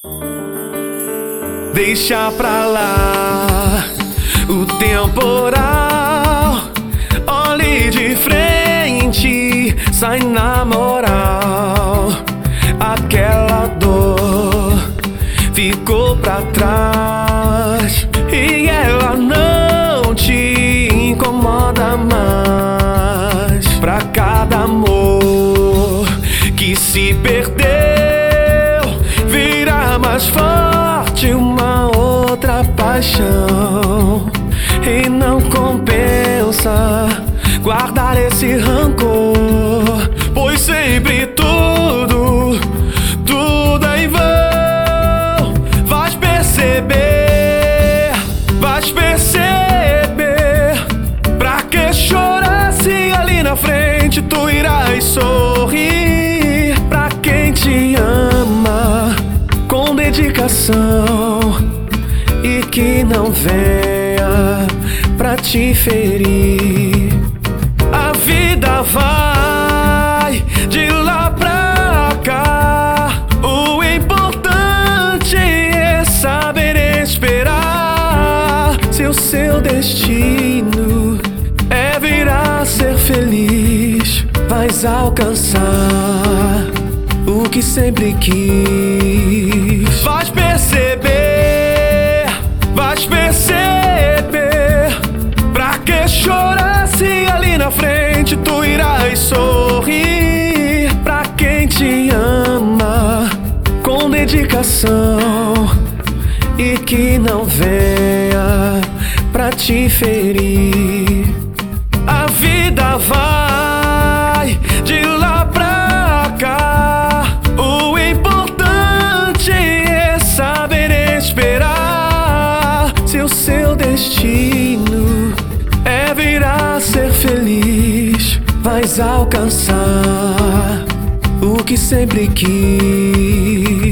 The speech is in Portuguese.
Deixa pra lá o temporal, olhe de frente, sai na moral. Aquela dor ficou pra trás e ela não te incomoda mais. Pra cada amor que se perdeu, virá mais forte uma outra paixão. E não compensa guardar esse rancor, pois sempre tudo é em vão. Vais perceber, pra que chorar se ali na frente tu irás sorrir. Pra quem te ama com dedicação e que não venha pra te ferir. A vida vai de lá pra cá, o importante é saber esperar. Se o seu destino é vir a ser feliz, vais alcançar o que sempre quis. Vais perceber, pra que chorar se ali na frente tu irás sorrir. Pra quem te ama com dedicação e que não venha pra te ferir. A vida vai de lá pra cá, o importante é saber esperar. Se o seu destino é vir a ser feliz, vais alcançar o que sempre quis.